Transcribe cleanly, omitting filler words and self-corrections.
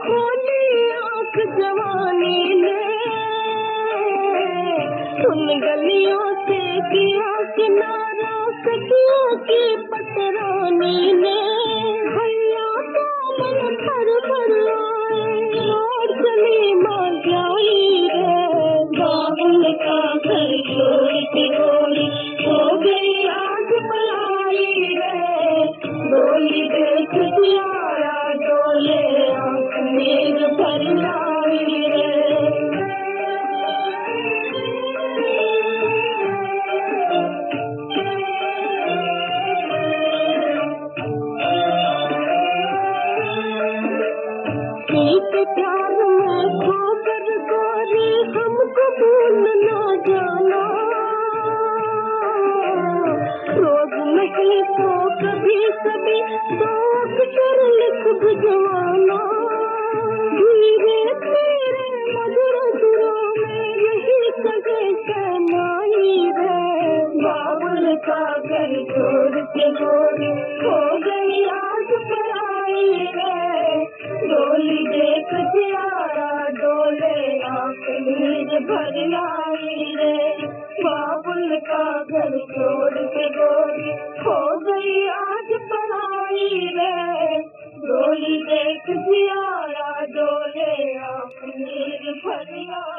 खोली आंख जवानी ने, उन गलियों से किया किनारा सखियों की पतरानी ने। भैया का मन भर भर आए और चली मां जाई रे, बाबुल का घर छोड़ के गोरी हो गई आज पलाई रे। डोली देख दियारा डोले आंख नीर भर लाई रे। प्यार में खोकर गोरी हमको भूल ना जाना, रोज नहीं तो कभी कभी तो अक्षर लिख भिजवाना। धीरे तेरे मधुर सुरों में यही सगे शहनाई रे, बाबुल का घर छोड़ के गोरी हो गई आज पराई रे। डोली देख दियारा डोले आंख नीर भर लाई रे, बाबुल का घर छोड़ के गोरी हो गई आज पराई रे। डोली देख दियारा डोले आंख नीर भर लाई।